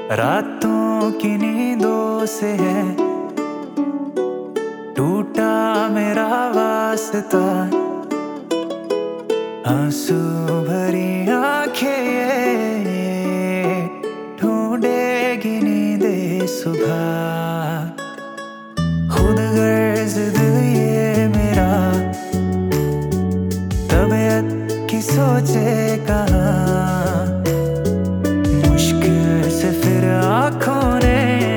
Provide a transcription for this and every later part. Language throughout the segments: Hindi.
रातों की नींदों से है टूटा मेरा वास्ता। आंसू भरी आंखें ये ढूंढेगी नींदे सुबह। खुद गर्ज दिल ये मेरा तबीयत की सोचे कहाँ। मुश्किल से फिर आँखों ने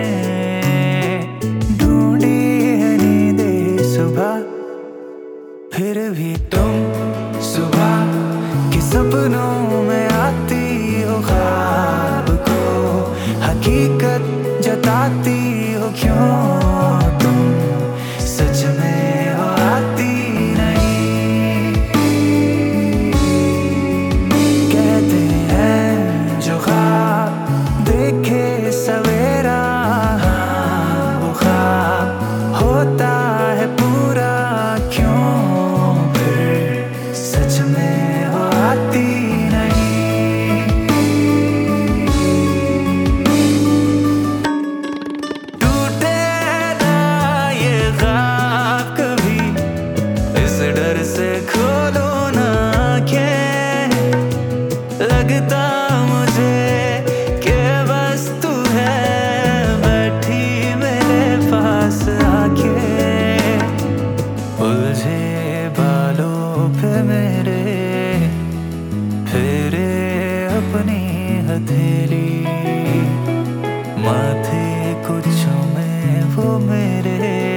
ढूंढी है नींदे सुबह। फिर भी तुम सुबह के सपनों में आती हो, ख्वाब को हकीकत जताती हो। क्यों तुम सच में हो आती नहीं? कहते हैं जो ख्वाब देखे सवेरा, वो ख्वाब होता है पूरा। क्यों फिर सच में हो आती नहीं? टूटे ना ये ख्वाब कभी, इस डर से खोलो ना आँखें। लगता मुझे कि बस तू है बैठी मेरे पास आके। उलझे बालों पे मेरे फेरे अपनी हथेली, माथे कुछ में वो मेरे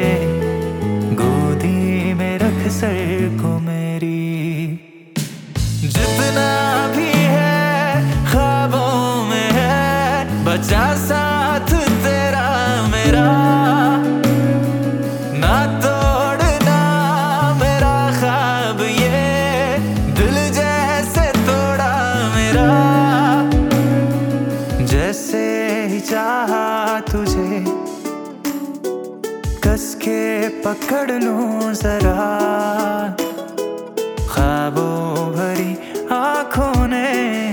गोदी में रख सर को मेरी। जितना भी है ख्वाबों में है बचा साथ तेरा मेरा। ना तोड़ना मेरा ख्वाब ये दिल जैसे तोड़ा मेरा। जैसे ही चाहा तुझे कस के पकड़ लूं जरा। ख्वाबों भरी आँखों ने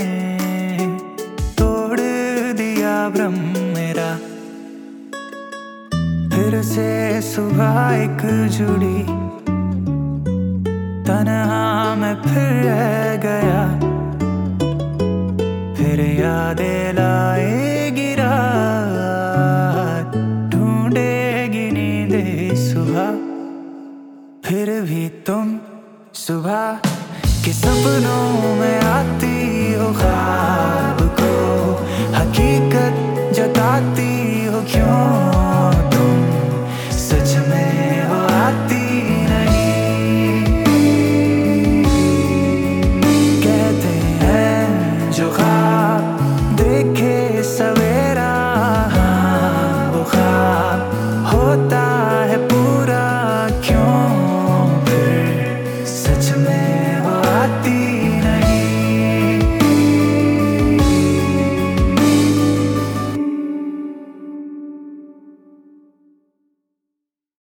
तोड़ दिया भ्रम मेरा। फिर से सुबह एक जुड़ी, तन्हा मैं फिर रह गया। फिर यादें लाएगी रात, ढूंढेगी नींदे सुबह। फिर भी तुम सुबह के सपनों में आती हो, ख्वाब को हकीकत जताती हो। क्यों तुम सच में हो आती नहीं? कहते हैं जो ख्वाब देखे सवेरा, वो ख्वाब होता है पूरा। क्यों फिर सच में हो आती